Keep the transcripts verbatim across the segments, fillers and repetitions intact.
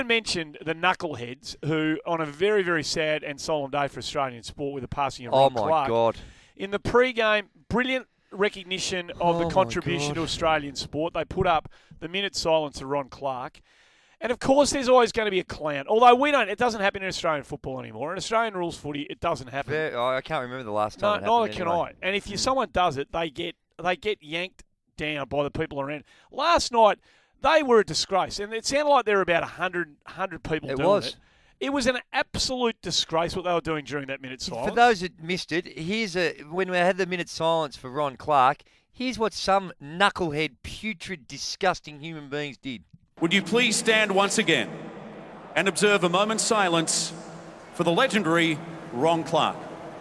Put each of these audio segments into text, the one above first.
mentioned the knuckleheads who, on a very, very sad and solemn day for Australian sport with the passing of Oh, Ron my Clark. God. In the pre-game, brilliant recognition of Oh, the my contribution God. to Australian sport. They put up the minute silence to Ron Clark. And, of course, there's always going to be a clown. Although we don't, it doesn't happen in Australian football anymore. In Australian rules footy, it doesn't happen. Very, I can't remember the last No, time it neither happened can anyway. I. And if you, someone does it, they get they get yanked down by the people around. Last night, they were a disgrace. And it sounded like there were about one hundred, one hundred people It doing was. it. It was an absolute disgrace what they were doing during that minute silence. For those that missed it, here's a when we had the minute silence for Ron Clark, here's what some knucklehead, putrid, disgusting human beings did. Would you please stand once again and observe a moment's silence for the legendary Ron Clark.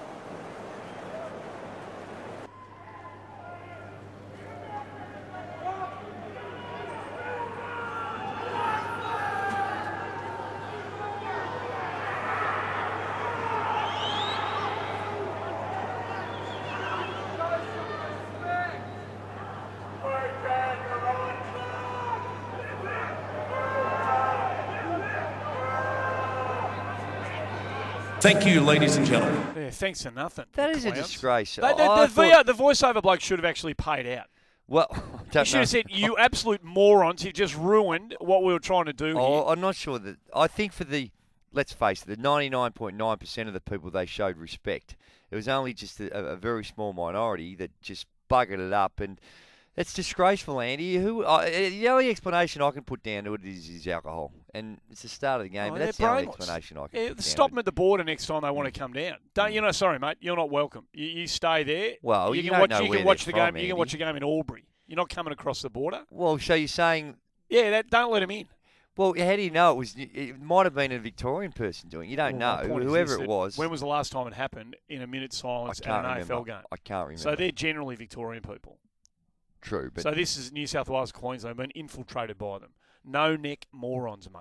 Thank you, ladies and gentlemen. Yeah, thanks for nothing. That the is a clowns. disgrace. They, the, I the, thought- the voiceover bloke should have actually paid out. Well, I He don't should know. have said, "You absolute morons! You just ruined what we were trying to do Oh, here." I'm not sure that. I think for the, let's face it, the ninety-nine point nine percent of the people they showed respect. It was only just a, a very small minority that just buggered it up, and it's disgraceful, Andy. Who uh, the only explanation I can put down to it is, is alcohol, and it's the start of the game. Oh, but that's the they're only brainless. explanation I can Yeah, put down stop to them it. at the border next time they want to come down. Don't you know? Sorry, mate, you're not welcome. You, you stay there. Well, you, you can don't watch. know you where can watch the they're game. from, You can Andy. watch a game in Albury. You're not coming across the border. Well, so you're saying, Yeah, that, don't let them in. well, how do you know it was? It might have been a Victorian person doing it. You don't Well, my know. point is Whoever this, it that was. When was the last time it happened in a minute I silence at can't an remember. A F L game? I can't remember. So they're generally Victorian people. True, but So this is New South Wales, Queensland, been infiltrated by them. No neck morons, mate.